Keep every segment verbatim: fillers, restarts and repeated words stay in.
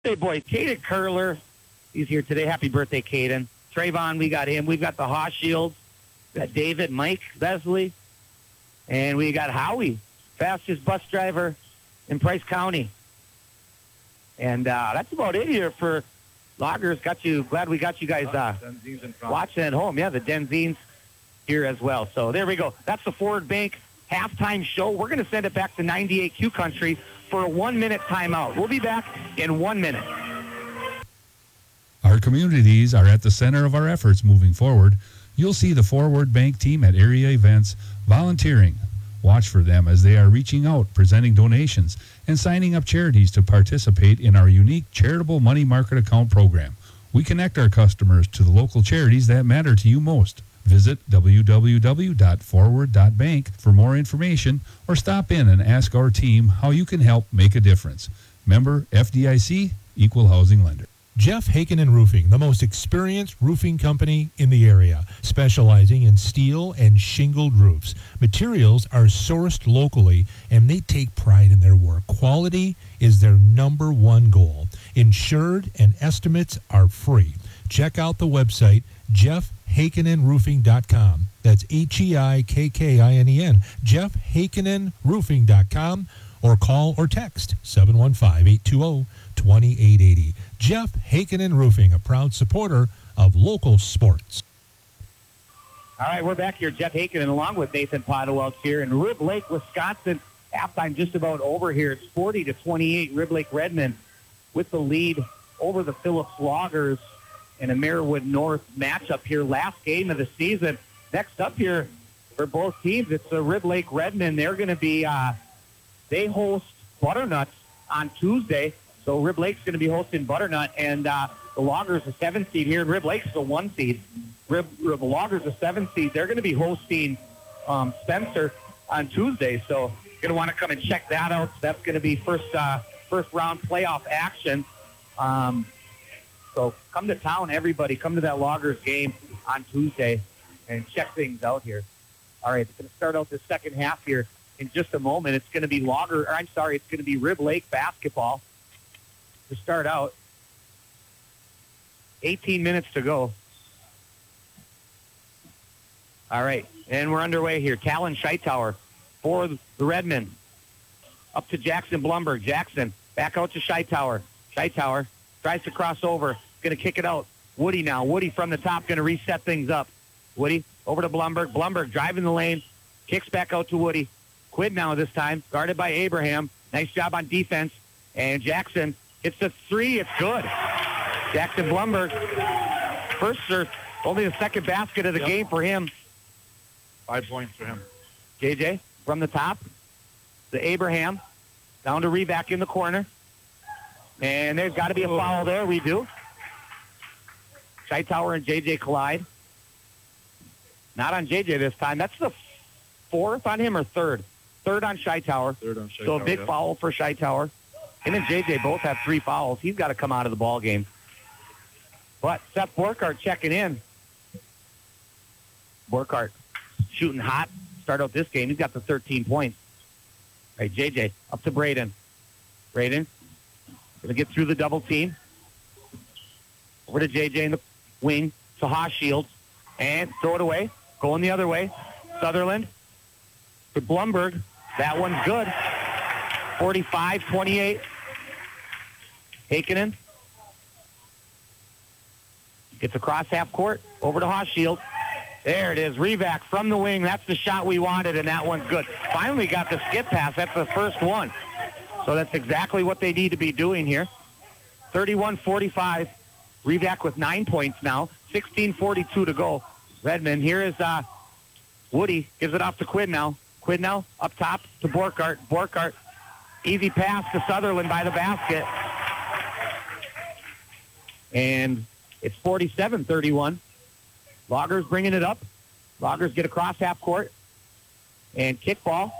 Hey, boys, Caden Curler, he's here today. Happy birthday, Caden. Trayvon, we got him. We've got the Haw Shields. We got David, Mike, Besley. And we got Howie, fastest bus driver in Price County. And uh, that's about it here for Loggers. Got you. Glad we got you guys uh, watching at home. Yeah, the Denzines here as well. So there we go. That's the Forward Bank halftime show. We're going to send it back to ninety-eight Q Country for a one-minute timeout. We'll be back in one minute. Our communities are at the center of our efforts moving forward. You'll see the Forward Bank team at area events volunteering. Watch for them as they are reaching out, presenting donations, and signing up charities to participate in our unique charitable money market account program. We connect our customers to the local charities that matter to you most. Visit w w w dot forward dot bank for more information or stop in and ask our team how you can help make a difference. Member F D I C, Equal Housing Lender. Jeff Hakenin Roofing, the most experienced roofing company in the area, specializing in steel and shingled roofs. Materials are sourced locally, and they take pride in their work. Quality is their number one goal. Insured and estimates are free. Check out the website, jeff hakenin roofing dot com. That's H E I K K I N E N, jeff hakenin roofing dot com, or call or text seven one five, eight two zero, two eight eight zero. Jeff Hakenin Roofing, a proud supporter of local sports. All right, we're back here. Jeff Hakenin along with Nathan Podewelch here in Rib Lake, Wisconsin. Halftime just about over here. It's forty to twenty-eight. Rib Lake Redmond with the lead over the Phillips Loggers in a Marywood North matchup here. Last game of the season. Next up here for both teams, it's the Rib Lake Redmond. They're going to be, uh, they host Butternuts on Tuesday. So Rib Lake's going to be hosting Butternut, and uh, the Loggers, a seven seed here, and Rib Lake's a one seed. Rib, Rib Loggers, a seven seed. They're going to be hosting um, Spencer on Tuesday. So you're going to want to come and check that out. That's going to be first uh, first round playoff action. Um, so come to town, everybody. Come to that Loggers game on Tuesday and check things out here. All right, it's going to start out the second half here in just a moment. It's going to be Logger, or I'm sorry, it's going to be Rib Lake basketball to start out. eighteen minutes to go. All right, and we're underway here. Talon Scheitower for the Redmen. Up to Jackson Blumberg. Jackson back out to Scheitower. Scheitower tries to cross over. Going to kick it out. Woody now. Woody from the top going to reset things up. Woody over to Blumberg. Blumberg driving the lane. Kicks back out to Woody. Quid now this time. Guarded by Abraham. Nice job on defense. And Jackson hits the three. It's good. Jackson Blumberg. First or only the second basket of the yep. game for him. Five points for him. J J from the top. The Abraham. Down to Reback in the corner. And there's got to be a foul there. We do. Scheitower and J J collide. Not on J J this time. That's the fourth on him or third? Third on Scheitower. Third on Scheitower. So a big yeah. foul for Scheitower. Him and J J both have three fouls. He's got to come out of the ball game. But Seth Borkart checking in. Borkart shooting hot. Start out this game. He's got the thirteen points. All right, J J up to Braden. Braden going to get through the double team. Over to J J in the wing to Haw Shields. And throw it away. Going the other way. Sutherland to Blumberg. That one's good. forty-five twenty-eight. Hakenin gets across half court. Over to Haw Shields. There it is. Revac from the wing. That's the shot we wanted, and that one's good. Finally got the skip pass. That's the first one. So that's exactly what they need to be doing here. thirty-one forty-five. Revac with nine points now. sixteen forty-two to go. Redmond. Here is uh, Woody. Gives it off to Quid now. Quid now up top to Borkart. Borkart. Easy pass to Sutherland by the basket. And it's forty-seven thirty-one. Loggers bringing it up. Loggers get across half court. And kickball.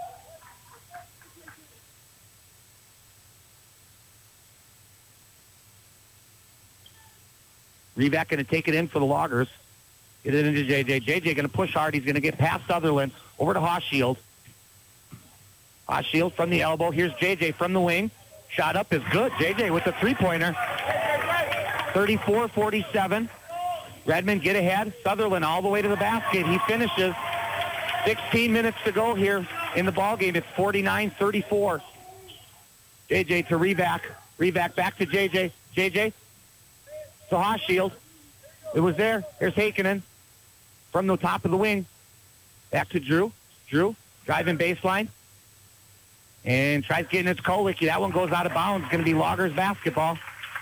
Revac going to take it in for the Loggers. Get it into J J. J J going to push hard. He's going to get past Sutherland. Over to Haw Shield. Haw Shield from the elbow. Here's J J from the wing. Shot up is good. J J with the three-pointer. thirty-four forty-seven. Redmond get ahead. Sutherland all the way to the basket. He finishes. sixteen minutes to go here in the ballgame. It's forty-nine thirty-four. J J to Revac. Revac back to J J. J J to Hoshield. It was there. There's Heikkinen from the top of the wing. Back to Drew. Drew driving baseline. And tries getting it to Kolicky. That one goes out of bounds. It's going to be Loggers basketball.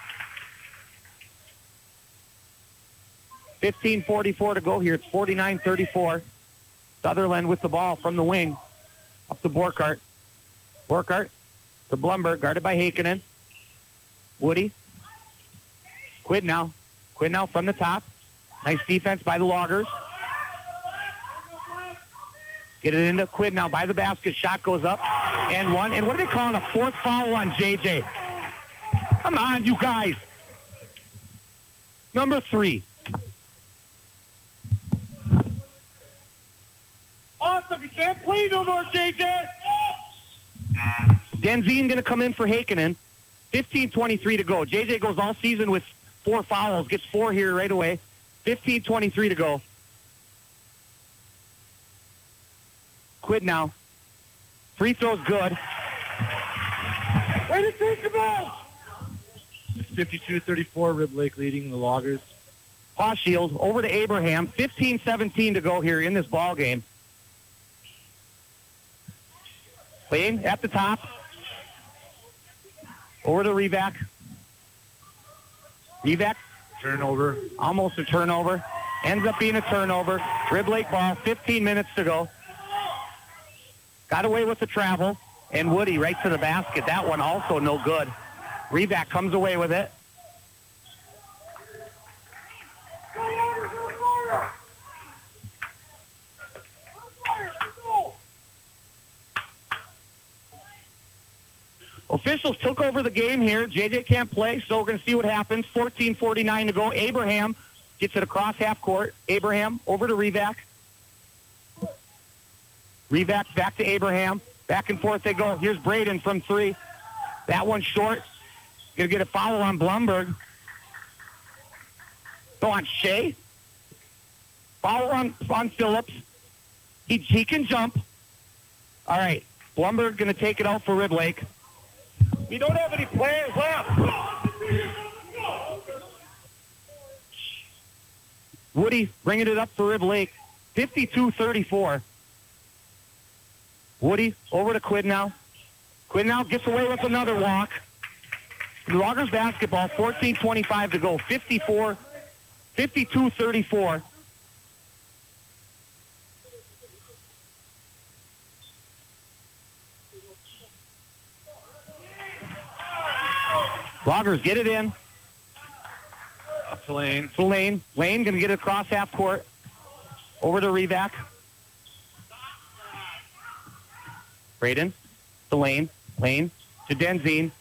fifteen forty-four to go here. It's forty-nine thirty-four. Sutherland with the ball from the wing. Up to Borkart. Borkart to Blumberg, guarded by Heikkinen. Woody. Quidnow. Quidnow from the top. Nice defense by the Loggers. Get it into Quidnow by the basket. Shot goes up. And one. And what are they calling? A fourth foul on J J. Come on, you guys. Number three. Awesome. You can't play no more, J J. Denzine going to come in for Heikkinen. fifteen twenty-three to go. J J goes all season with four fouls. Gets four here right away. fifteen twenty-three to go. Quidnow. Free throw's good. Way to take the ball. fifty-two thirty-four, Rib Lake leading the Loggers. Hoshield over to Abraham. fifteen seventeen to go here in this ball game. Lane at the top. Over to Revac. Revac. Turnover. Almost a turnover. Ends up being a turnover. Rib Lake ball. fifteen minutes to go. Got away with the travel. And Woody right to the basket. That one also no good. Revac comes away with it. Officials took over the game here. J J can't play, so we're going to see what happens. fourteen forty-nine to go. Abraham gets it across half court. Abraham over to Revac. Revac back to Abraham. Back and forth they go. Here's Braden from three. That one short. Going to get a foul on Blumberg. Go on Shea. Foul on, on Phillips. He, he can jump. All right. Blumberg going to take it out for Rib Lake. We don't have any players left. Woody bringing it up for Rib Lake. fifty-two thirty-four. Woody over to Quidnow. Quidnow gets away with another walk. The Loggers basketball, fourteen twenty-five to go. fifty-four, fifty-two thirty-four. Loggers get it in. Up to Lane. To Lane. Lane going to get it across half court. Over to Revac. Braden to Lane. Lane to Denzine.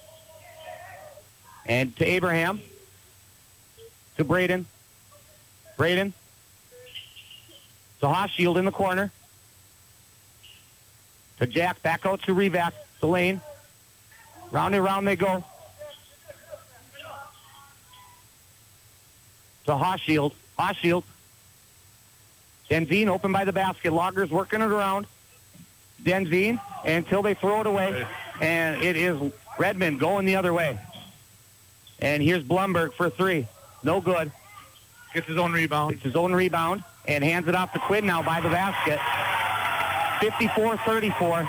And to Abraham. To Braden. Braden. To Hoshield in the corner. To Jack. Back out to Revac. To Lane. Round and round they go. To Hoshield. Hoshield. Denzine open by the basket. Loggers working it around. Denzine until they throw it away. And it is Redmond going the other way. And here's Blumberg for three. No good. Gets his own rebound. Gets his own rebound and hands it off to Quidnow by the basket. fifty-four thirty-four.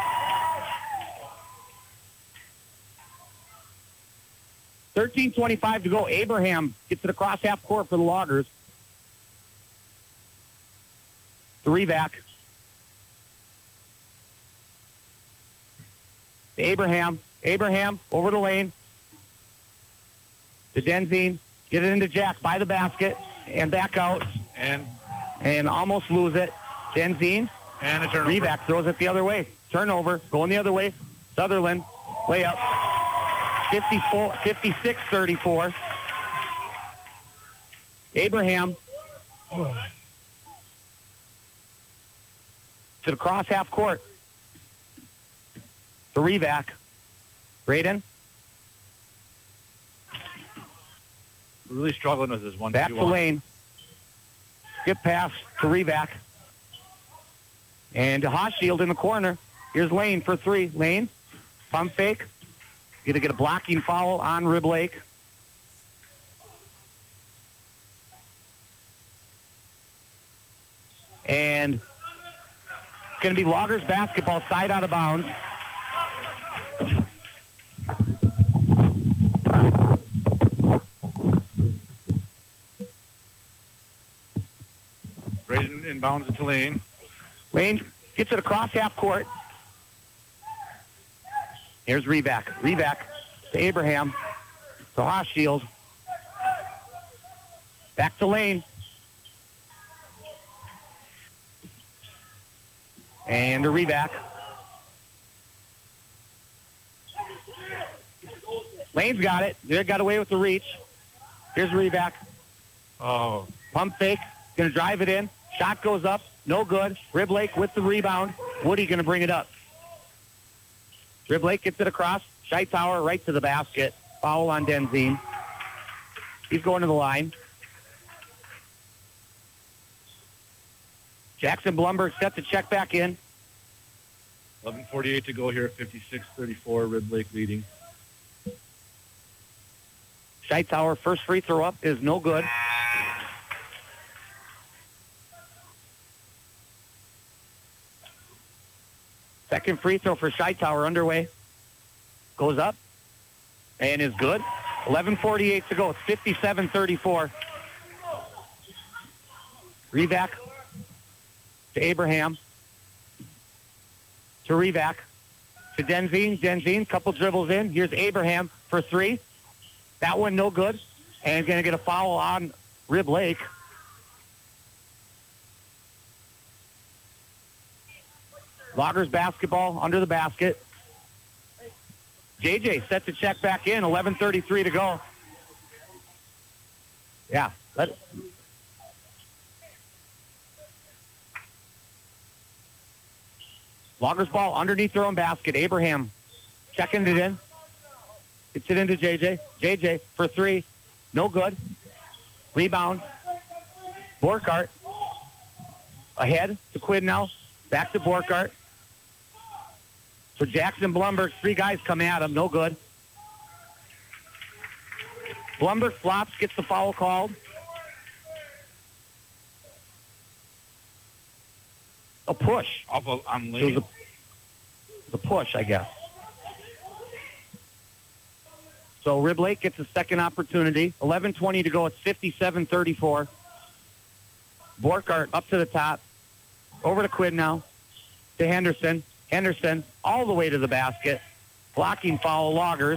thirteen twenty-five to go. Abraham gets it across half court for the Loggers. To Revac. To Abraham. Abraham over the lane. To Denzine. Get it into Jack by the basket and back out. And and almost lose it. Denzine. And a turnover. Revac throws it the other way. Turnover. Going the other way. Sutherland. Layup. fifty-four, fifty-six thirty-four. Abraham. To the cross half court. To Revac. Braden, We're really struggling with this one. back two to on. Lane. Skip pass to Reback. And to Hoshield in the corner. Here's Lane for three. Lane, pump fake. Going to get a blocking foul on Rib Lake. And it's going to be Loggers basketball, side out of bounds. Braden inbounds it to Lane. Lane gets it across half court. Here's Reback. Reback to Abraham. To Hoshield. Back to Lane. And to Reback. Lane's got it. They got away with the reach. Here's Reback. Oh, Pump fake. Going to drive it in. Shot goes up. No good. Rib Lake with the rebound. Woody going to bring it up. Rib Lake gets it across. Scheitauer right to the basket. Foul on Denzine. He's going to the line. Jackson Blumberg set to check back in. eleven forty-eight to go here. fifty-six thirty-four. Rib Lake leading. Scheitauer, first free throw up is no good. Second free throw for Scheitauer underway. Goes up and is good. eleven forty-eight to go. It's fifty-seven thirty-four. Revac to Abraham. To Revac. To Denzine. Denzine, couple dribbles in. Here's Abraham for three. That one no good. And going to get a foul on Rib Lake. Loggers basketball under the basket. J J set to check back in. eleven thirty-three to go. Yeah. Let, Loggers ball underneath their own basket. Abraham checking it in. Gets it into J J. J J for three. No good. Rebound. Borkart. Ahead to Quinn now. Back to Borkart. For Jackson Blumberg, three guys come at him. No good. Blumberg flops, gets the foul called. A push. Off of, on It was Lane. a, the push, I guess. So Rib Lake gets a second opportunity. eleven twenty to go. It's fifty-seven thirty-four. Borkart up to the top. Over to Quinn now. To Henderson. Henderson all the way to the basket. Blocking foul, Loggers.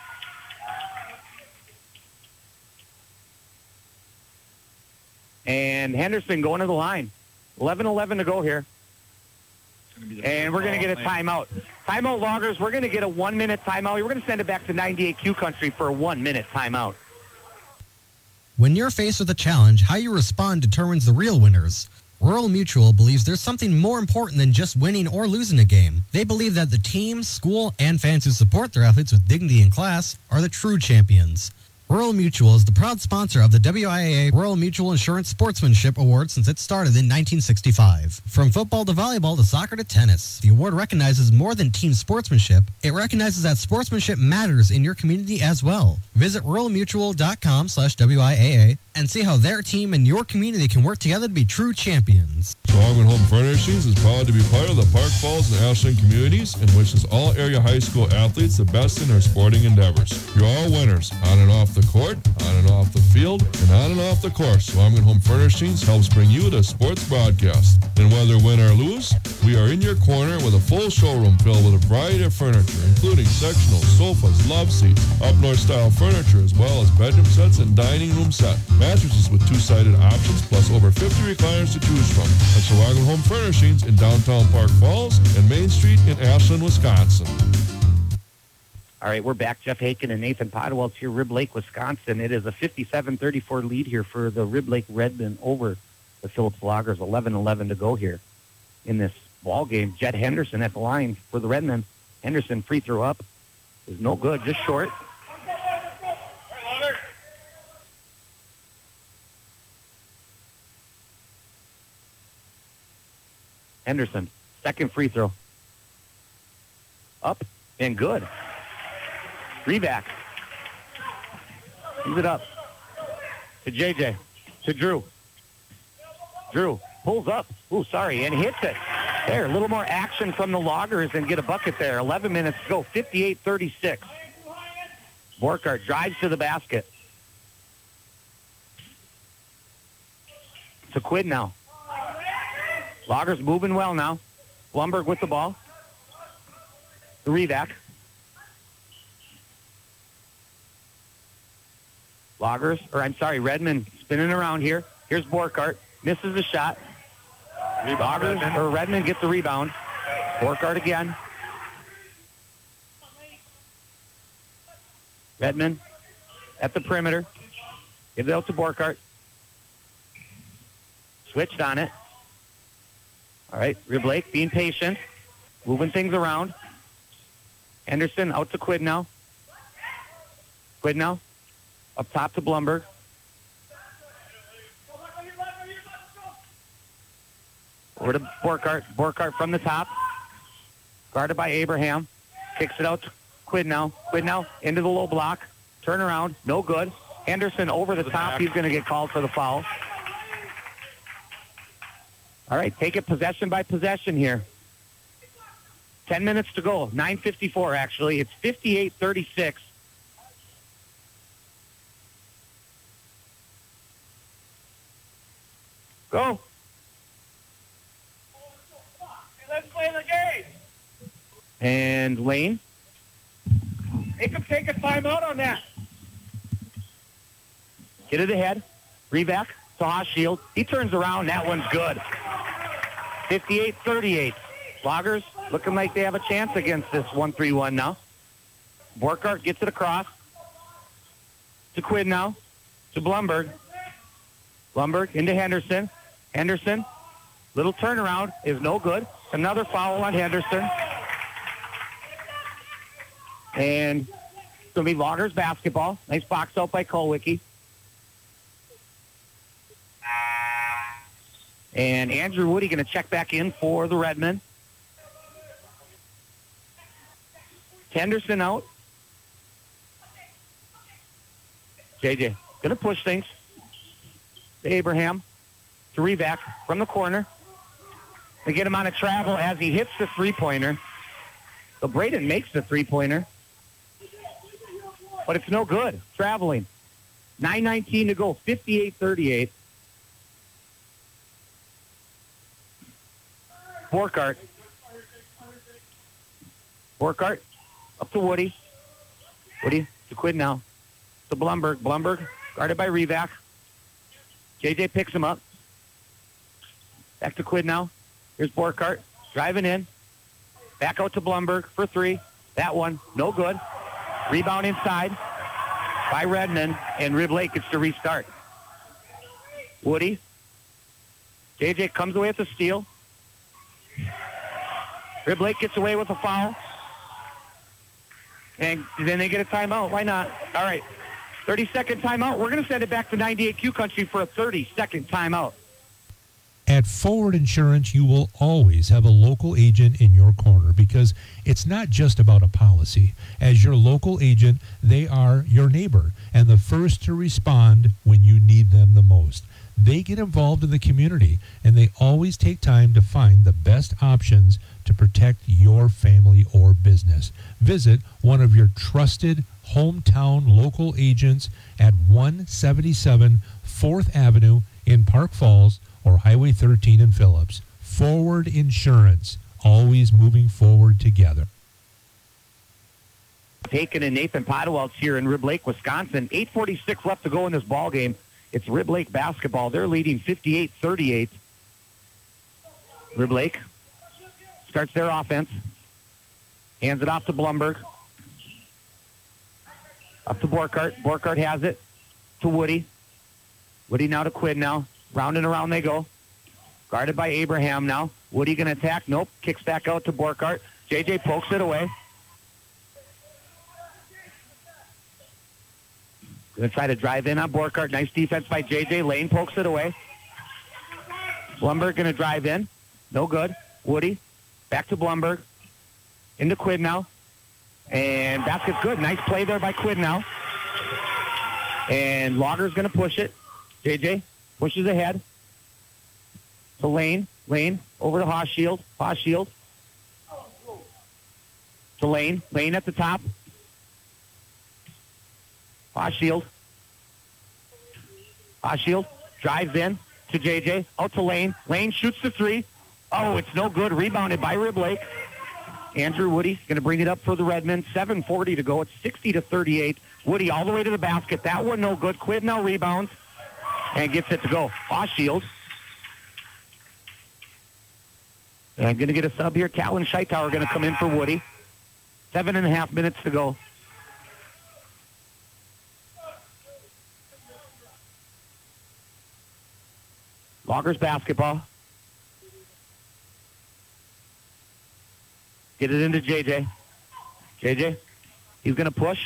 And Henderson going to the line. eleven eleven to go here. And we're going to get a timeout. Timeout, Loggers. We're going to get a one-minute timeout. We're going to send it back to ninety-eight Q Country for a one-minute timeout. When you're faced with a challenge, how you respond determines the real winners. Rural Mutual believes there's something more important than just winning or losing a game. They believe that the team, school, and fans who support their athletes with dignity and class are the true champions. Rural Mutual is the proud sponsor of the W I A A Rural Mutual Insurance Sportsmanship Award since it started in nineteen sixty-five. From football to volleyball to soccer to tennis, the award recognizes more than team sportsmanship. It recognizes that sportsmanship matters in your community as well. Visit rural mutual dot com slash W I A A and see how their team and your community can work together to be true champions. Longman Home Furnishings is proud to be part of the Park Falls and Ashland communities and wishes all area high school athletes the best in their sporting endeavors. You're all winners, on and off the court, on and off the field, and on and off the course. Longman Home Furnishings helps bring you the sports broadcast. And whether win or lose, we are in your corner with a full showroom filled with a variety of furniture, including sectionals, sofas, love seats, up north style furniture, as well as bedroom sets and dining room set. Mattresses with two-sided options, plus over fifty recliners to choose from. That's Longman Home Furnishings in downtown Park Falls and Main Street in Ashland, Wisconsin. All right, we're back. Jeff Haken and Nathan Podwell here, Rib Lake, Wisconsin. It is a fifty-seven thirty-four lead here for the Rib Lake Redmen over the Phillips Loggers. eleven eleven to go here in this ball game. Jet Henderson at the line for the Redmen. Henderson free throw up. is no good, just short. Henderson, second free throw. Up and good. Reback. Gives it up to J J, to Drew. Drew pulls up. Ooh, sorry, and hits it. There, a little more action from the Loggers and get a bucket there. eleven minutes to go, fifty-eight thirty-six. Borkart drives to the basket. To Quid now. Loggers moving well now. Blumberg with the ball. The Revac. Loggers, or I'm sorry, Redmond spinning around here. Here's Borkart. Misses the shot. Loggers, or Redmond gets the rebound. Borkart again. Redmond at the perimeter. Gives it out to Borkart. Switched on it. All right, Rib Lake being patient, moving things around. Henderson out to Quid now. Quid now, up top to Blumberg. Over to Borkart. Borkart from the top, guarded by Abraham. Kicks it out to Quid now. Quid now into the low block. Turn around, no good. Henderson over the top. He's going to get called for the foul. All right, take it possession by possession here. Ten minutes to go. nine fifty-four, actually. It's fifty-eight thirty-six. Go. Let's play the game. And Lane. Make him take a timeout on that. Get it ahead. Reback to Hochschild. He turns around. That one's good. fifty-eight thirty-eight. Loggers looking like they have a chance against this one three one now. Borkart gets it across to Quid now, to Blumberg. Blumberg into Henderson. Henderson, little turnaround is no good. Another foul on Henderson. And it's going to be Loggers basketball. Nice box out by Kolwicki. And Andrew Woody going to check back in for the Redmen. Henderson out. J J going to push things. To Abraham. To Revac from the corner. They get him on a travel as he hits the three-pointer. So Braden makes the three-pointer. But it's no good. Traveling. nine nineteen to go. fifty-eight thirty-eight. Borkart. Borkart up to Woody. Woody to Quid now. To Blumberg. Blumberg guarded by Revac. J J picks him up. Back to Quid now. Here's Borkart driving in. Back out to Blumberg for three. That one, no good. Rebound inside by Redmond, and Rib Lake gets to restart. Woody. J J comes away with the steal. Rib Lake gets away with a foul. And then they get a timeout. Why not? All right. thirty-second timeout. We're going to send it back to ninety-eight Q Country for a thirty-second timeout. At Forward Insurance, you will always have a local agent in your corner because it's not just about a policy. As your local agent, they are your neighbor and the first to respond when you need them the most. They get involved in the community, and they always take time to find the best options to protect your family or business. Visit one of your trusted hometown local agents at one seventy-seven fourth Avenue in Park Falls or Highway thirteen in Phillips. Forward Insurance, always moving forward together. Taken and Nathan Podewelts here in Rib Lake, Wisconsin. eight forty-six left to go in this ball game. It's Rib Lake basketball. They're leading fifty-eight thirty-eight. Rib Lake starts their offense. Hands it off to Blumberg. Up to Borkart. Borkart has it to Woody. Woody now to Quid now. Round and around they go. Guarded by Abraham now. Woody going to attack. Nope. Kicks back out to Borkart. J J pokes it away. Going to try to drive in on Borkart. Nice defense by J J. Lane pokes it away. Blumberg going to drive in. No good. Woody. Back to Blumberg. Into Quidnow. And basket's good. Nice play there by Quidnow. And Lager's going to push it. J J pushes ahead. To Lane. Lane over to Hochschild. Hochschild. To Lane. Lane at the top. Hochschild. Hochschild drives in to J J. Out to Lane. Lane shoots the three. Oh, it's no good. Rebounded by Rib Lake. Andrew Woody going to bring it up for the Redmen. seven forty to go. It's sixty to thirty-eight. Woody all the way to the basket. That one no good. Quidnow rebounds and gets it to go. Hochschild. And going to get a sub here. Callan Scheitauer going to come in for Woody. Seven and a half minutes to go. Loggers basketball. Get it into J J. J J, he's going to push.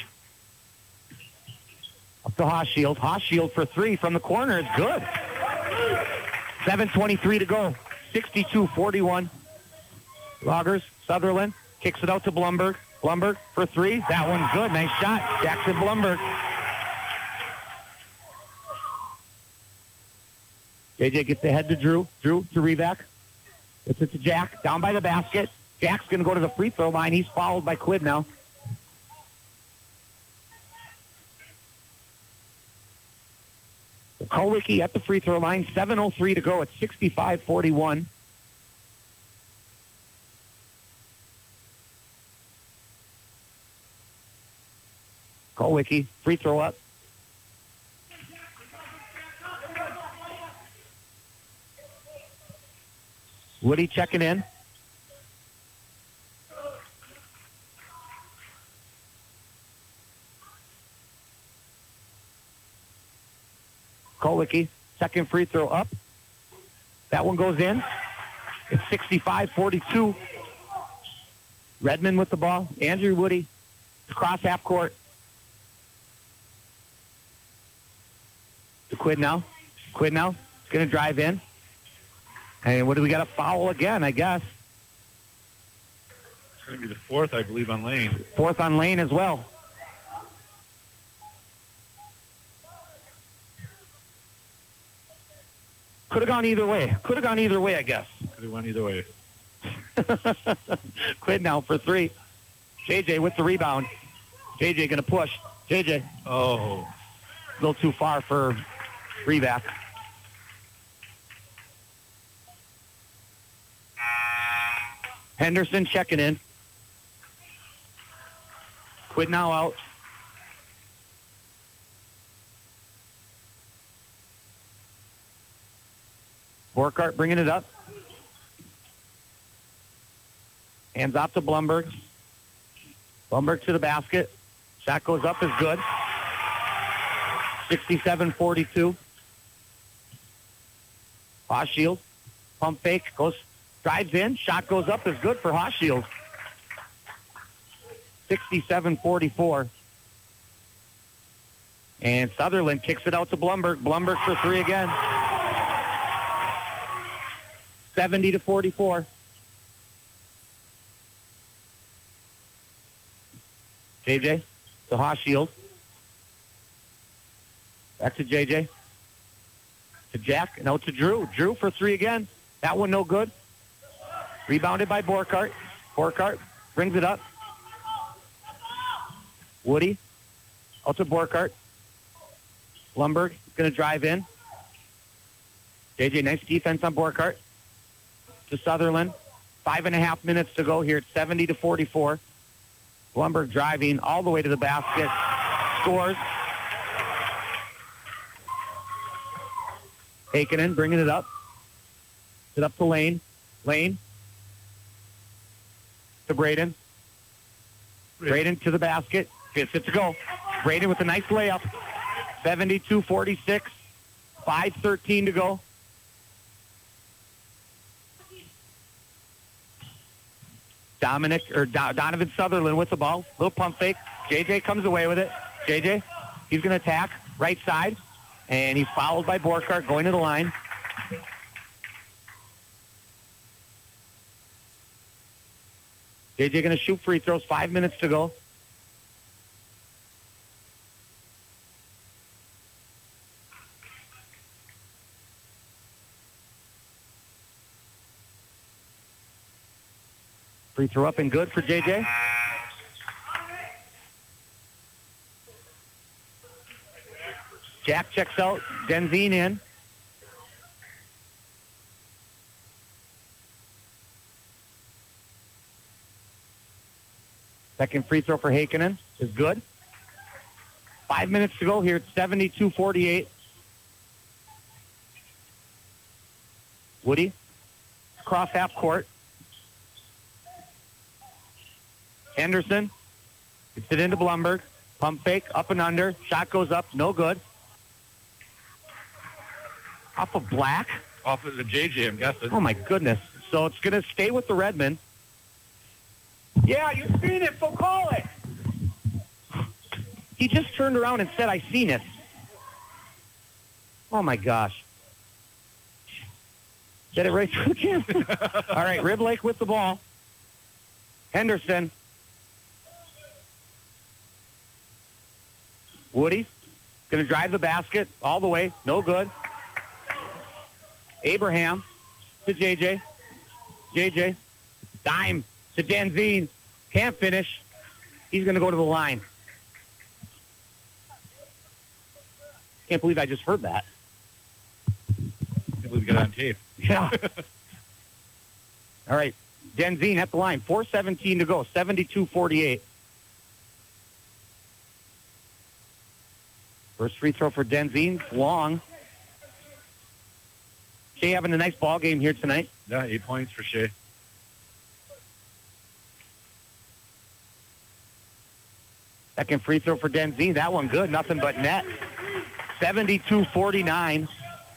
Up to Hochschild. Hochschild for three from the corner is good. seven twenty-three to go. sixty-two forty-one. Loggers, Sutherland, kicks it out to Blumberg. Blumberg for three. That one's good. Nice shot. Jackson Blumberg. J J gets ahead to Drew. Drew to Revac. Gets it to Jack. Down by the basket. Jack's going to go to the free throw line. He's fouled by Quidnow. Kowicki at the free throw line. seven oh three to go. It's sixty-five forty-one. Kowicki, free throw up. Woody checking in. Kowicki, second free throw up. That one goes in. It's sixty-five forty-two. Redmond with the ball. Andrew Woody across half court. To Quidnow. Quidnow is going to drive in. And what do we got? A foul again, I guess. It's going to be the fourth, I believe, on Lane. Fourth on Lane as well. Could have gone either way. Could have gone either way, I guess. Could have went either way. Quidnow for three. J J with the rebound. J J going to push. J J. Oh. A little too far for Revac. Henderson checking in. Quidnow out. Borkart bringing it up. Hands off to Blumberg. Blumberg to the basket. Shot goes up is good. sixty-seven forty-two. Hochschild. Pump fake. Goes, drives in. Shot goes up is good for Hochschild. sixty-seven forty-four. And Sutherland kicks it out to Blumberg. Blumberg for three again. seventy to forty-four. J J to Hochschild. Back to J J. To Jack. And out to Drew. Drew for three again. That one no good. Rebounded by Borkart. Borkart brings it up. Woody. Out to Borkart. Blumberg going to drive in. J J, nice defense on Borkart. To Sutherland. Five and a half minutes to go here. It's seventy to forty-four. Blumberg driving all the way to the basket. Scores. Hakinen bringing it up. It up to Lane. Lane. To Braden. Braden to the basket. Gets it to go. Braden with a nice layup. seventy-two forty-six. five thirteen to go. Dominic or Do- Donovan Sutherland with the ball. Little pump fake. J J comes away with it. J J He's going to attack right side, and he's fouled by Borkart going to the line. J J going to shoot free throws. Five minutes to go. Free throw up and good for J J. Jack checks out. Denzine in. Second free throw for Heikkinen is good. Five minutes to go here. It's seventy-two forty-eight. Woody. Cross half court. Henderson gets it into Blumberg. Pump fake, up and under. Shot goes up, no good. Off of Black. Off of the J J, I'm guessing. Oh, my goodness. So it's going to stay with the Redmen. Yeah, you seen it, so call it. He just turned around and said, I seen it. Oh, my gosh. Get it right through the camera. All right, Rib Lake with the ball. Henderson. Woody going to drive the basket all the way. No good. Abraham to J J. J J. Dime to Denzine. Can't finish. He's going to go to the line. Can't believe I just heard that. Can't believe we got it on tape. Yeah. All right. Denzine at the line. four seventeen to go. seventy-two forty-eight. First free throw for Denzine. Long. Shea having a nice ball game here tonight. Yeah, eight points for Shea. Second free throw for Denzine. That one good. Nothing but net. seventy-two forty-nine.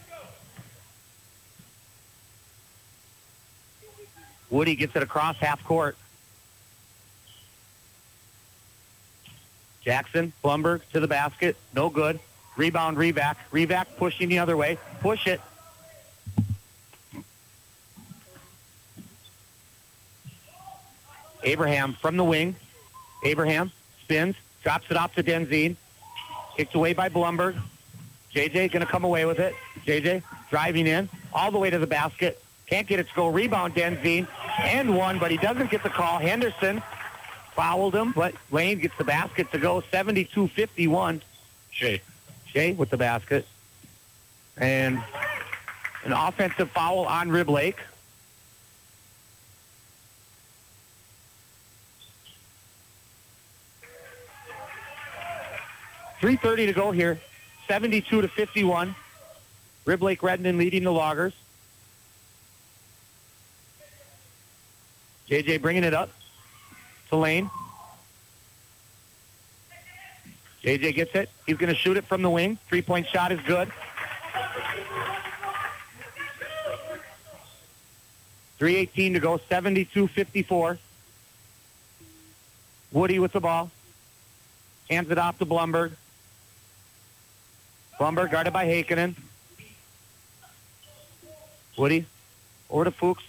Woody gets it across half court. Jackson, Blumberg to the basket. No good. Rebound, Revac. Revac pushing the other way. Push it. Abraham from the wing. Abraham spins, drops it off to Denzine. Kicked away by Blumberg. J J going to come away with it. J J driving in all the way to the basket. Can't get it to go. Rebound, Denzine. And one, but he doesn't get the call. Henderson fouled him, but Lane gets the basket to go. seventy-two fifty-one. Shea. Shea with the basket. And an offensive foul on Rib Lake. three thirty to go here. seventy-two to fifty-one. Rib Lake Redmond leading the Loggers. J J bringing it up to Lane. J J gets it. He's going to shoot it from the wing. Three-point shot is good. three eighteen to go. seventy-two fifty-four. Woody with the ball. Hands it off to Blumberg. Blumberg guarded by Heikkinen. Woody over to Fuchs.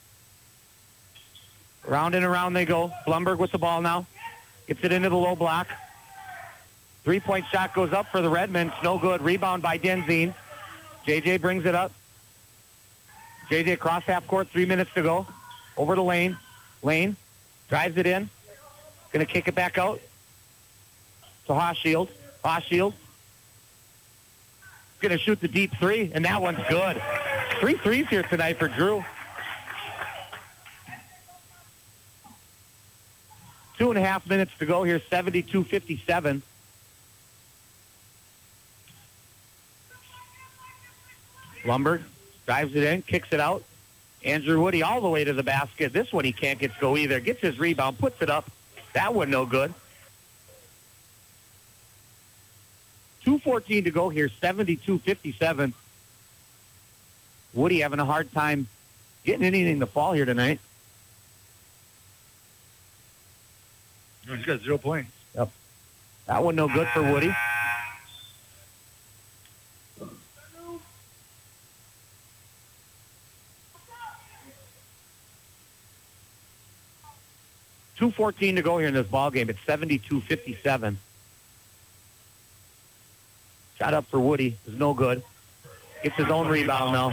Round and around they go. Blumberg with the ball now. Gets it into the low block. Three-point shot goes up for the Redmen. It's no good. Rebound by Denzine. J J brings it up. J J across half court. Three minutes to go. Over to Lane. Lane drives it in. Going to kick it back out to Hoshield. Hoshield going to shoot the deep three, and that one's good. Three threes here tonight for Drew. Two and a half minutes to go here, seventy-two fifty-seven. Blumberg drives it in, kicks it out. Andrew Woody all the way to the basket. This one he can't get to go either. Gets his rebound, puts it up. That one no good. two fourteen to go here, seventy-two fifty-seven. Woody having a hard time getting anything to fall here tonight. He's got zero points. Yep. That one no good for Woody. two fourteen to go here in this ball game. It's seventy-two fifty-seven. Shot up for Woody. Is no good. Gets his own rebound now.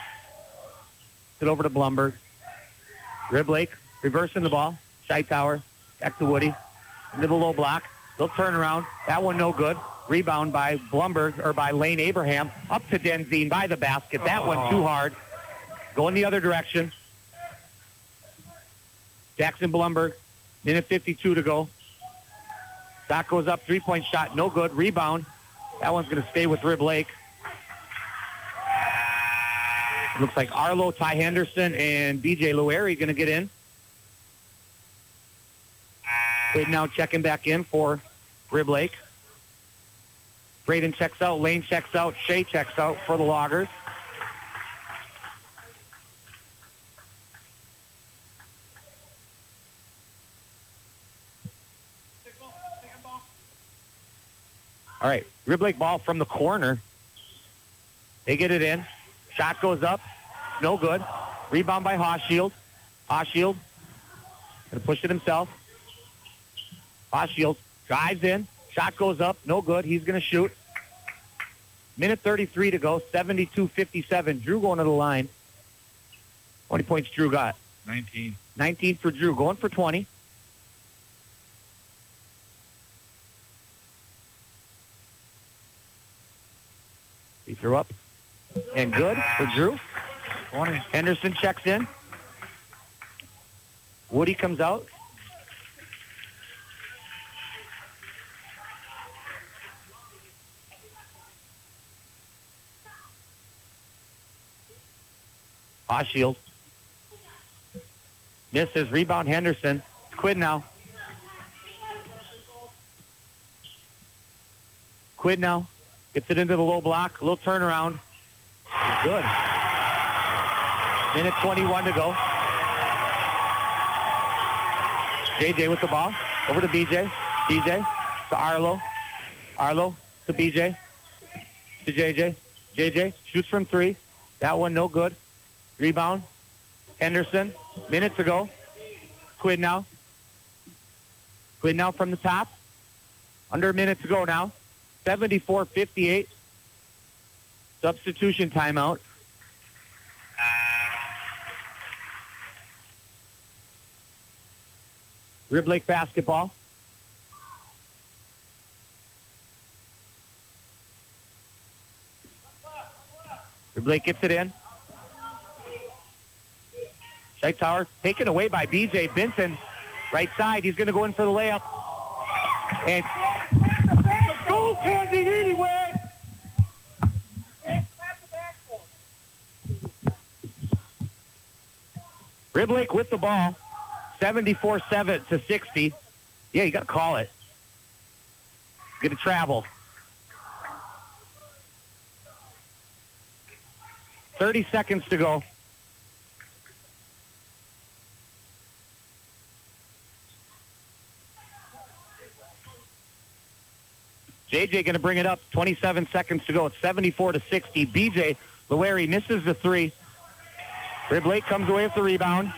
It over to Blumberg. Rib Lake reversing the ball. Scheitauer back to Woody. Into the low block. They'll turn around. That one no good. Rebound by Blumberg, or by Lane Abraham. Up to Denzine by the basket. That oh. one too hard. Going the other direction. Jackson Blumberg. Minute fifty-two to go. Shot goes up. Three-point shot. No good. Rebound. That one's going to stay with Rib Lake. It looks like Arlo, Ty Henderson, and B J Lueri going to get in. Wade now checking back in for Rib Lake. Braden checks out. Lane checks out. Shea checks out for the Loggers. All right, Rib Lake ball from the corner. They get it in. Shot goes up. No good. Rebound by Hoshield. Hoshield going to push it himself. Hoshield drives in. Shot goes up. No good. He's going to shoot. Minute thirty-three to go. seventy-two fifty-seven. Drew going to the line. How many points Drew got? nineteen. nineteen for Drew. Going for twenty. He threw up. And good for Drew. twenty. Henderson checks in. Woody comes out. Hoshield. Misses. Rebound Henderson. Quid now. Quid now. Gets it into the low block. A little turnaround. Good. Minute twenty-one to go. J J with the ball. Over to B J. B J to Arlo. Arlo to B J. To J J. J J shoots from three. That one no good. Rebound. Henderson. Minute to go. Quid now. Quid now from the top. Under a minute to go now. seventy-four fifty-eight. Substitution timeout. Rib Lake basketball. Rib Lake gets it in. Scheitauer taken away by B J Benson. Right side. He's going to go in for the layup. And goaltending anyway. Rib Lake with the ball. seventy-four seven to sixty. Yeah, you got to call it. Going to travel. thirty seconds to go. J J going to bring it up. twenty-seven seconds to go. It's seventy-four to sixty. B J Lueri misses the three. Rib Lake comes away with the rebound.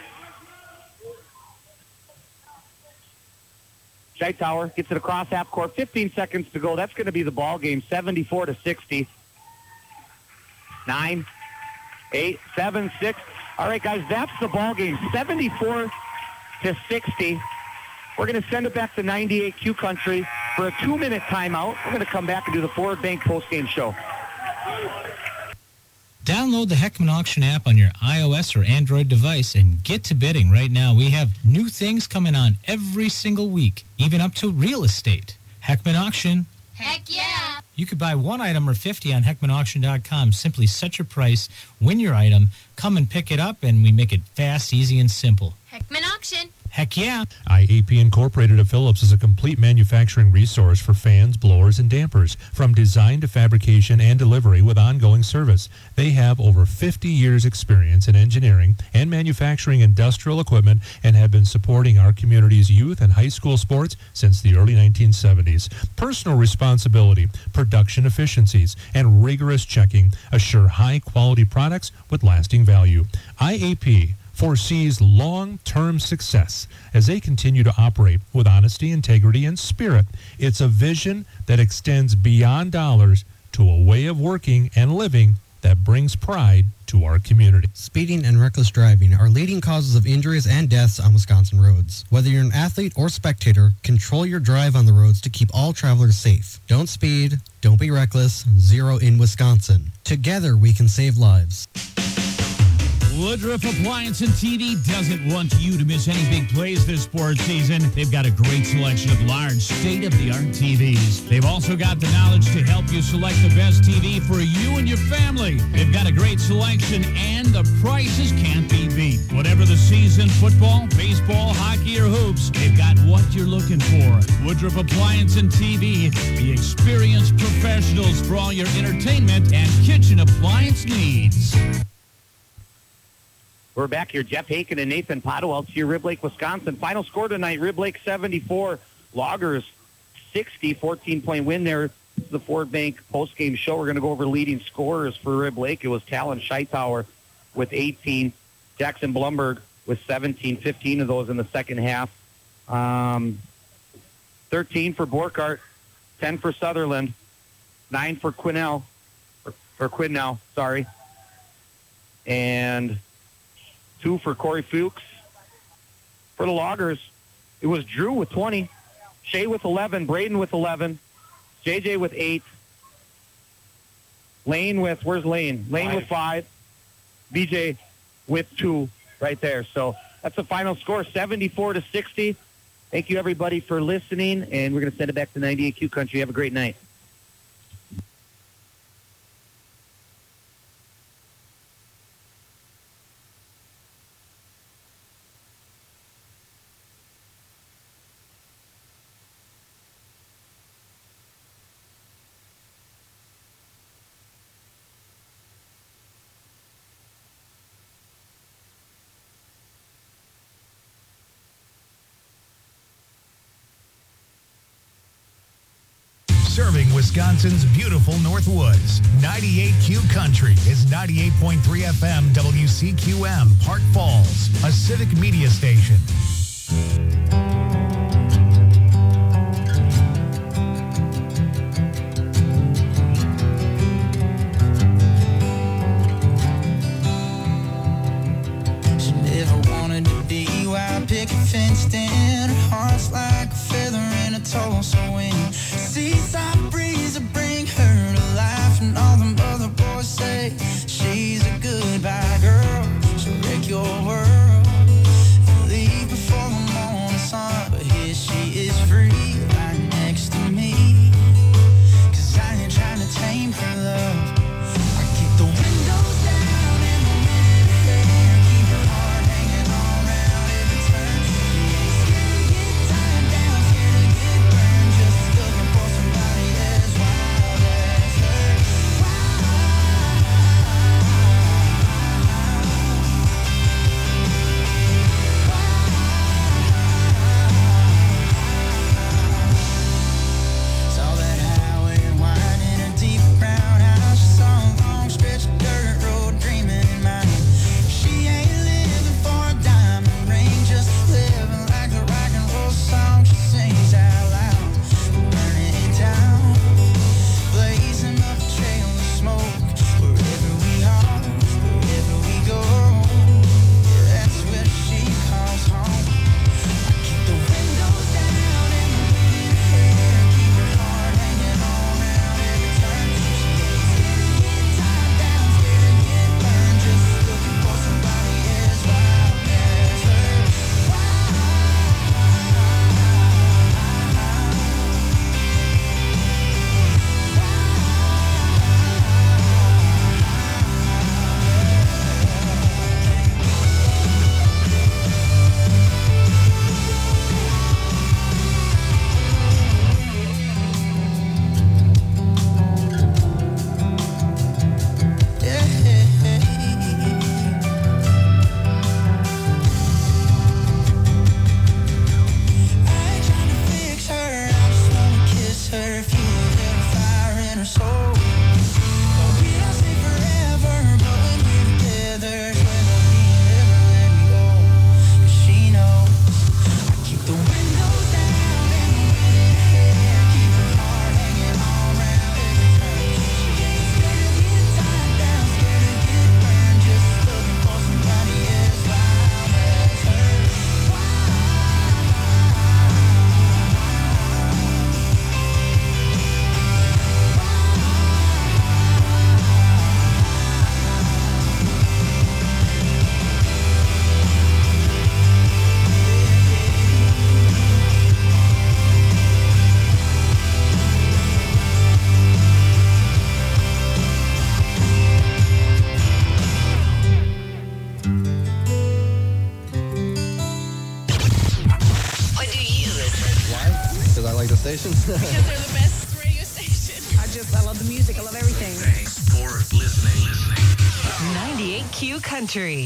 Scheitauer gets it across half court. fifteen seconds to go. That's going to be the ball game. seventy-four to sixty. Nine, eight, seven, six. All right, guys, that's the ball game. seventy-four to sixty. We're going to send it back to ninety-eight Q Country for a two-minute timeout. We're going to come back and do the Forward Bank postgame show. Download the Heckman Auction app on your iOS or Android device and get to bidding right now. We have new things coming on every single week, even up to real estate. Heckman Auction. Heck yeah! You could buy one item or fifty on Heckman Auction dot com. Simply set your price, win your item, come and pick it up, and we make it fast, easy, and simple. Heckman Auction. Heck yeah. I A P Incorporated of Phillips is a complete manufacturing resource for fans, blowers, and dampers, from design to fabrication and delivery with ongoing service. They have over fifty years experience in engineering and manufacturing industrial equipment and have been supporting our community's youth and high school sports since the early nineteen seventies. Personal responsibility, production efficiencies, and rigorous checking assure high-quality products with lasting value. I A P, foresees long-term success as they continue to operate with honesty, integrity, and spirit. It's a vision that extends beyond dollars to a way of working and living that brings pride to our community. Speeding and reckless driving are leading causes of injuries and deaths on Wisconsin roads. Whether you're an athlete or spectator, control your drive on the roads to keep all travelers safe. Don't speed, don't be reckless, zero in Wisconsin. Together we can save lives. Woodruff Appliance and T V doesn't want you to miss any big plays this sports season. They've got a great selection of large, state-of-the-art T Vs. They've also got the knowledge to help you select the best T V for you and your family. They've got a great selection, and the prices can't be beat. Whatever the season, football, baseball, hockey, or hoops, they've got what you're looking for. Woodruff Appliance and T V, the experienced professionals for all your entertainment and kitchen appliance needs. We're back here. Jeff Haken and Nathan Podwell here, Rib Lake, Wisconsin. Final score tonight, Rib Lake seventy-four, Loggers sixty, fourteen-point win there. This is the Ford Bank post-game show. We're going to go over leading scorers for Rib Lake. It was Talon Scheitauer with eighteen, Jackson Blumberg with seventeen, fifteen of those in the second half. Um, thirteen for Borkart, ten for Sutherland, nine for Quinnell, or, or Quinnell, sorry. And two for Corey Fuchs. For the Loggers, it was Drew with twenty, Shea with eleven, Braden with eleven, J J with eight, Lane with, where's Lane? Lane five. with five, B J with two right there. So that's the final score, seventy-four to sixty. Thank you, everybody, for listening, and we're going to send it back to ninety-eight Q Country. Have a great night. Serving Wisconsin's beautiful Northwoods. ninety-eight Q Country is ninety-eight point three F M W C Q M, Park Falls, a civic media station. She never wanted to be wild, picket fenced in. Her heart's like a feather in a Tulsa wind. Seaside breeze will bring her to life, and all them other boys say she's a goodbye girl. She'll wreck your world, leave before the morning sun. But here she is free, right next to me. Cause I ain't trying to tame her love. I kick the windows down and the wind in her hair, keep her heart hanging all around every turn. She ain't scared to get tied down, scared to get burned, just looking for somebody as wild as her. Saw that highway winding a deep brown eye. station. Because they're the best radio station. I just, I love the music. I love everything. Thanks for listening. listening. ninety-eight Q Country.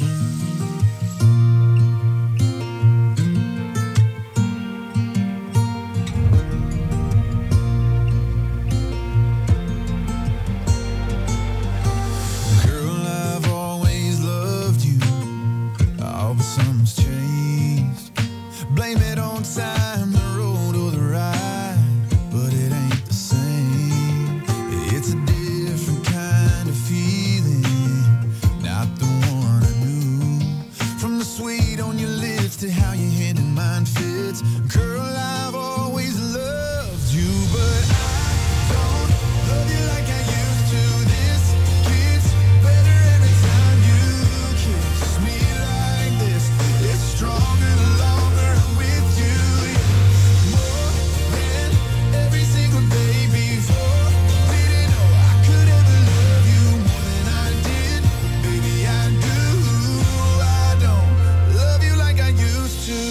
Girl, I've always loved you. Oh, but something's changed. Blame it on time, the road or the ride, but it ain't the same. It's a different kind of feeling, not the one I knew. From the sweet on your lips to how your hand in mine fits. Girl, I've always loved you, but I don't love you like I used to. This gets better every time you kiss me like this. It's stronger the longer I'm with you. More than every single day before. Didn't know I could ever love you more than I did. Baby, I do. I don't love you like I used to.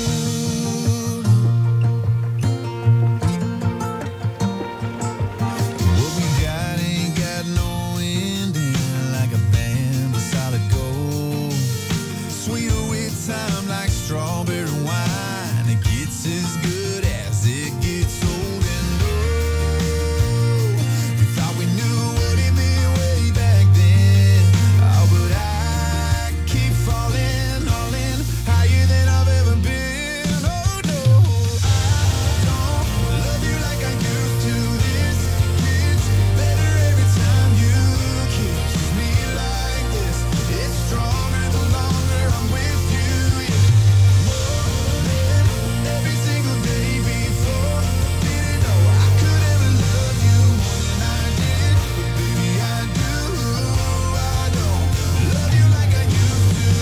What we got ain't got no ending, like a band of solid gold. Sweeter with time, like strawberry wine. It gets as good as it gets old. And oh, we thought we knew what it meant way back then. Oh, but I keep falling, all in, higher than I've ever been. Oh no, I don't love you like I used to. This gets better every time you kiss me like this. It's stronger the longer I'm with you. Yeah. More than every single day before. Didn't know I could ever love you more than I did, but baby I do. I don't love you like I used to.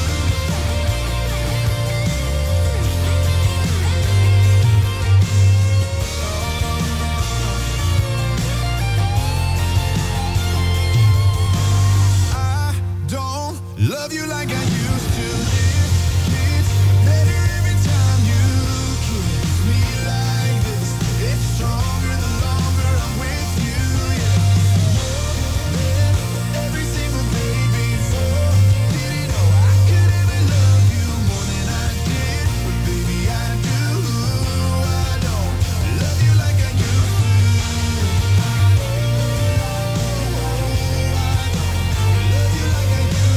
I don't love you like I used to. This gets better every time you kiss me like this. It's stronger the longer I'm with you. Yeah. More than every single day before. Didn't know I could ever love you more than I did, but baby I do. I don't love you like I used to. Love you like I used to.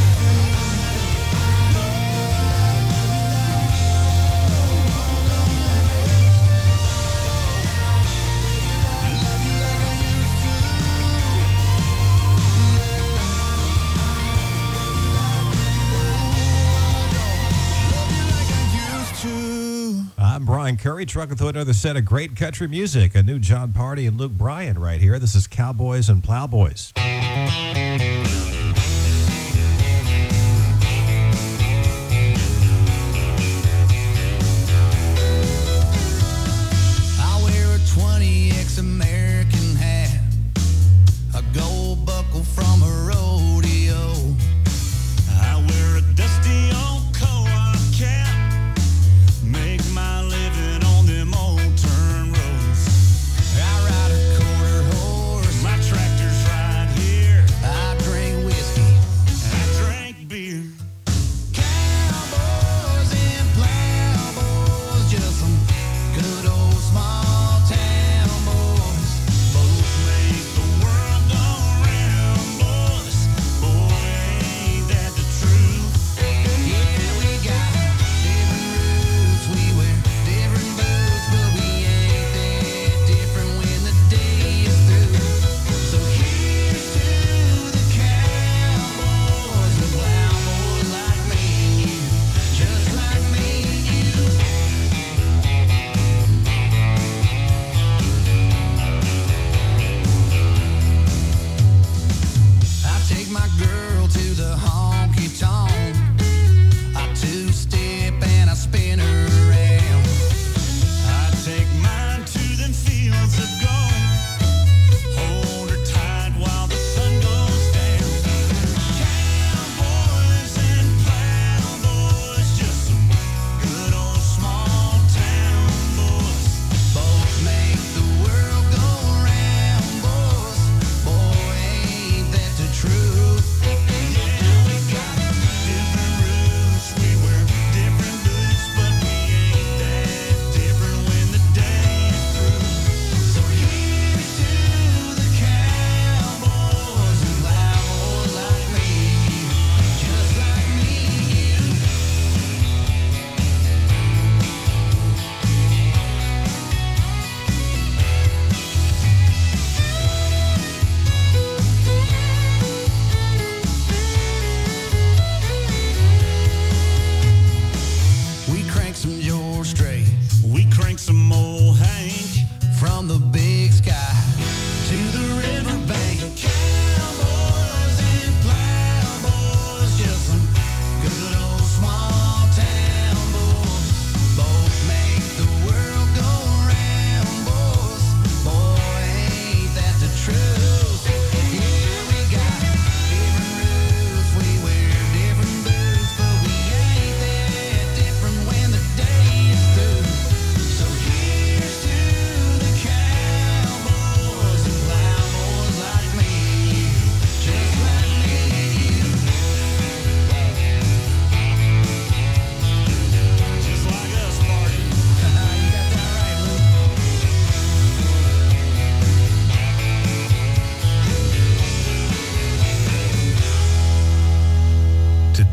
I'm Brian Curry, trucking through another set of great country music. A new John Party and Luke Bryan right here. This is Cowboys and Plowboys. I wear a twenty X American hat, a gold buckle from a rodeo. I wear a dusty old co-op cap, make my living on them old turn roads. I ride a quarter horse, my tractor's right here. I drink whiskey, I drink beer. Cowboys and plowboys, just some good old small town boys.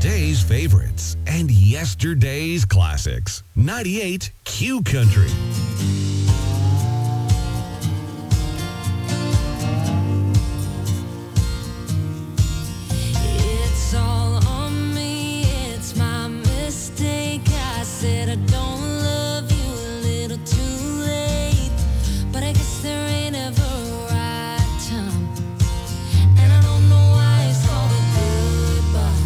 today's favorites and yesterday's classics. ninety-eight Q Country. It's all on me, it's my mistake. I said I don't love you a little too late, but I guess there ain't ever a right time, and I don't know why it's called a goodbye.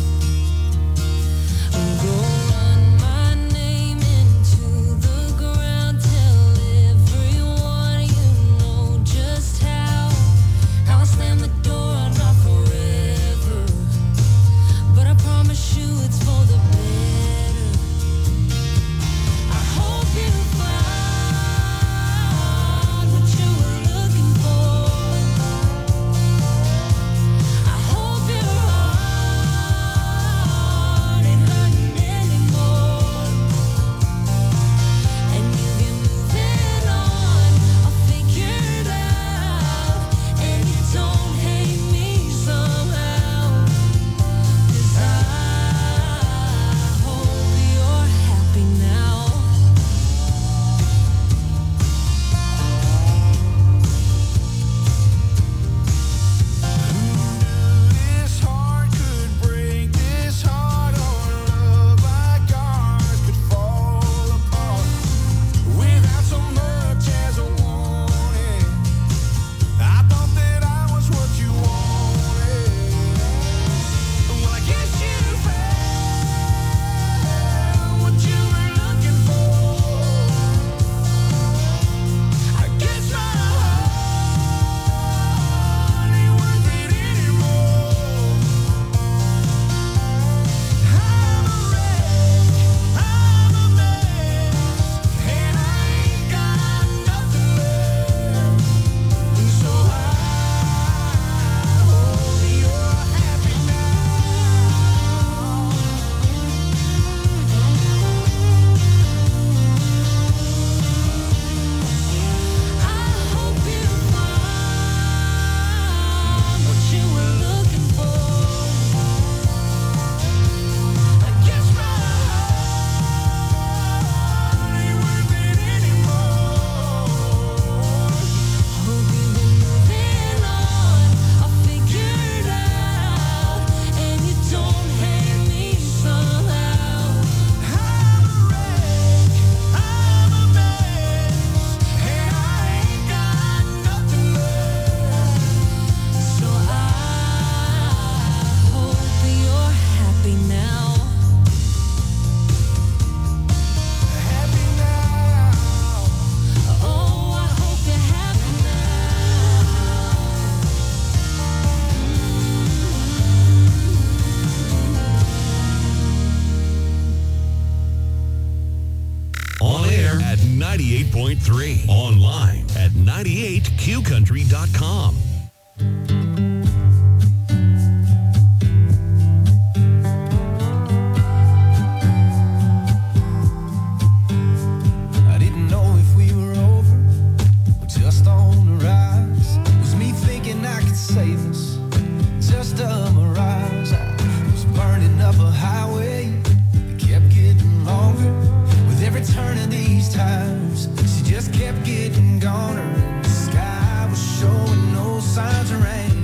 Go run my name into the ground, tell everyone you know just how, how I slam the door not forever, but I promise you it's for the better. I hope you found what you were looking for. I hope your heart ain't hurting anymore, and you've been moving on, I'll figure it out, and you don't hate me somehow, 'cause I hope you're happy now. This heart could break, this heart on love like ours could fall apart without so much as a warning. I thought that I was what you wanted. Well, I guess you found what you were looking for. I guess my heart ain't worth it anymore. I'm a wreck, I'm a mess, and I ain't got nothing left. So I hope you're happy now. I hope you found what you were looking for. I guess my heart ain't worth it anymore. Hope you've been moving on, I'll figure it out, and you don't hate me somehow. I'm a wreck, I'm a mess, and I ain't got nothing left. So I hope you're happy now. Happy now. Oh, I hope you're happy On air at ninety-eight point three. Online at ninety-eight Q country dot com. I didn't know if we were over or just on the rise. Was me thinking I could save us? Just a mirage. I was burning up a highway that kept getting longer. With every turn of these tires, she just kept getting goner. The sky was showing no signs of rain.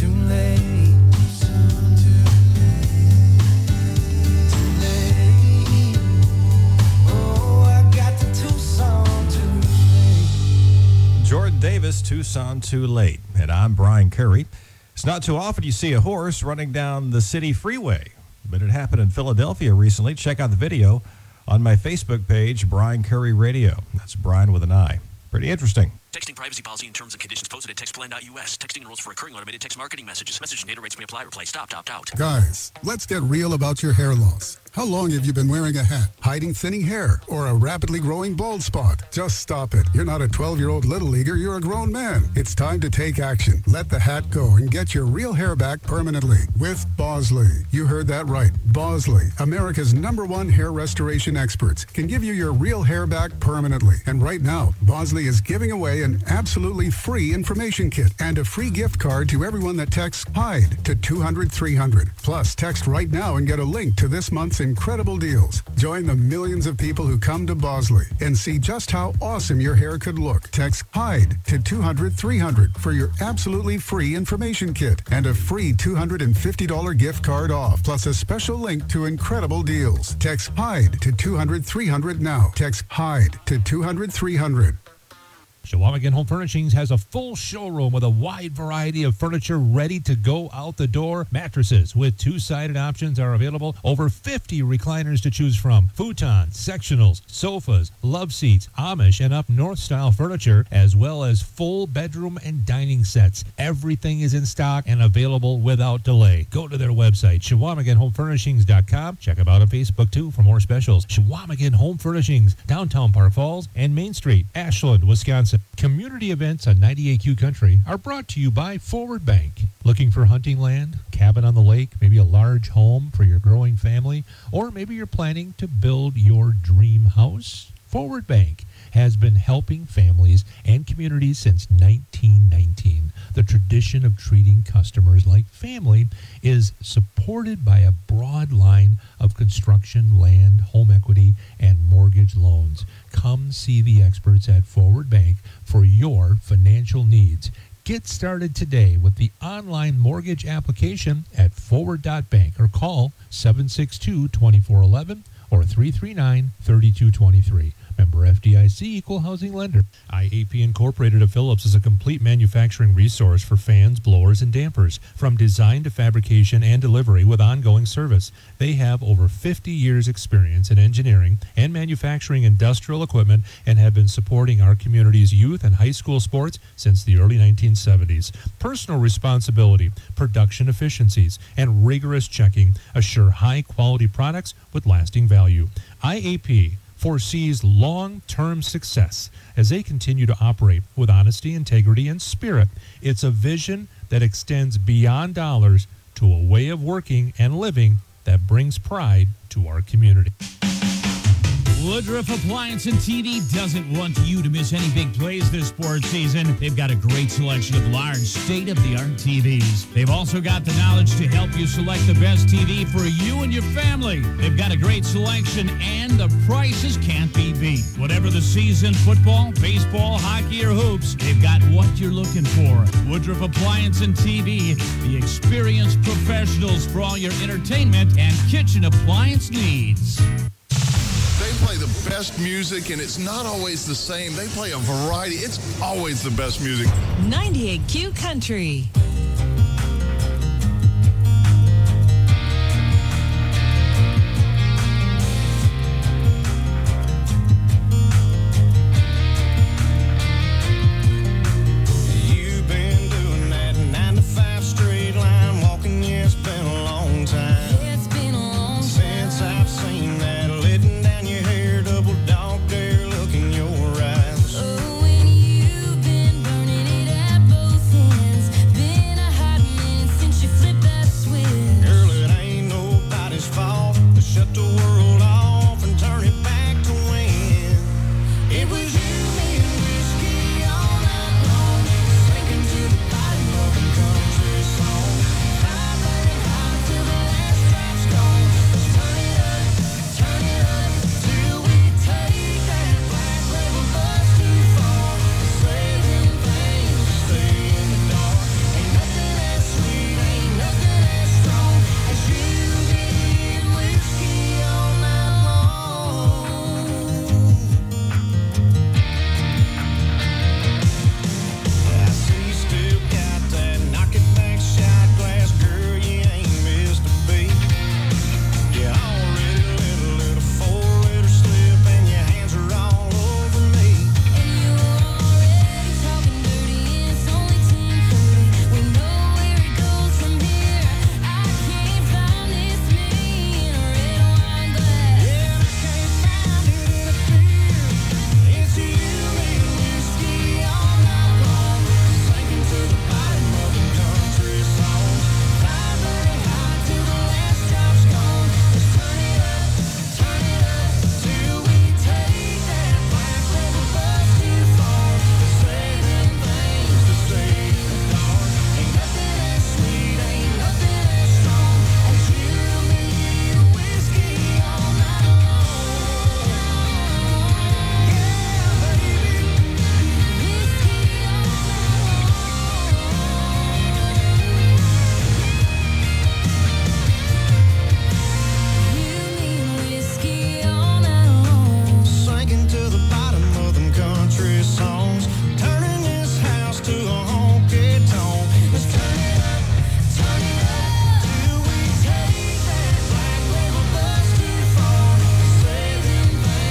too late. Too late. Oh, I got to Tucson too late. Jordan Davis, Tucson Too Late. And I'm Brian Curry. It's not too often you see a horse running down the city freeway, but it happened in Philadelphia recently. Check out the video on my Facebook page, Brian Curry Radio. That's Brian with an I. Pretty interesting. Texting privacy policy and terms and conditions posted at text plan dot U S. Texting rules for recurring automated text marketing messages. Message and data rates may apply. Reply stop, opt out. Guys, let's get real about your hair loss. How long have you been wearing a hat, hiding thinning hair, or a rapidly growing bald spot? Just stop it. You're not a twelve-year-old little leaguer. You're a grown man. It's time to take action. Let the hat go and get your real hair back permanently with Bosley. You heard that right. Bosley, America's number one hair restoration experts, can give you your real hair back permanently. And right now, Bosley is giving away an absolutely free information kit and a free gift card to everyone that texts HIDE to two hundred three hundred. Plus, text right now and get a link to this month's incredible deals. Join the millions of people who come to Bosley and see just how awesome your hair could look. Text HIDE to two hundred three hundred for your absolutely free information kit and a free two hundred fifty dollars gift card off, plus a special link to incredible deals. Text HIDE to two hundred three hundred now. Text HIDE to two hundred three hundred. Chequamegon Home Furnishings has a full showroom with a wide variety of furniture ready to go out the door. Mattresses with two-sided options are available. Over fifty recliners to choose from. Futons, sectionals, sofas, love seats, Amish and up north style furniture, as well as full bedroom and dining sets. Everything is in stock and available without delay. Go to their website, Chequamegon Home Furnishings dot com. Check them out on Facebook, too, for more specials. Chequamegon Home Furnishings, downtown Park Falls and Main Street, Ashland, Wisconsin. Community events on ninety-eight Q Country are brought to you by Forward Bank. Looking for hunting land, cabin on the lake, maybe a large home for your growing family, or maybe you're planning to build your dream house? Forward Bank has been helping families and communities since nineteen nineteen. The tradition of treating customers like family is supported by a broad line of construction, land, home equity, and mortgage loans. Come see the experts at Forward Bank for your financial needs. Get started today with the online mortgage application at forward dot bank or call seven six two, two four one one or three three nine, three two two three. Member F D I C, Equal Housing Lender. I A P Incorporated of Phillips is a complete manufacturing resource for fans, blowers, and dampers, from design to fabrication and delivery with ongoing service. They have over fifty years experience in engineering and manufacturing industrial equipment and have been supporting our community's youth and high school sports since the early nineteen seventies. Personal responsibility, production efficiencies, and rigorous checking assure high-quality products with lasting value. I A P foresees long-term success as they continue to operate with honesty, integrity, and spirit. It's a vision that extends beyond dollars to a way of working and living that brings pride to our community. Woodruff Appliance and T V doesn't want you to miss any big plays this sports season. They've got a great selection of large, state-of-the-art T Vs. They've also got the knowledge to help you select the best T V for you and your family. They've got a great selection, and the prices can't be beat. Whatever the season, football, baseball, hockey, or hoops, they've got what you're looking for. Woodruff Appliance and T V, the experienced professionals for all your entertainment and kitchen appliance needs. They play the best music, and it's not always the same. They play a variety. It's always the best music. ninety-eight Q Country.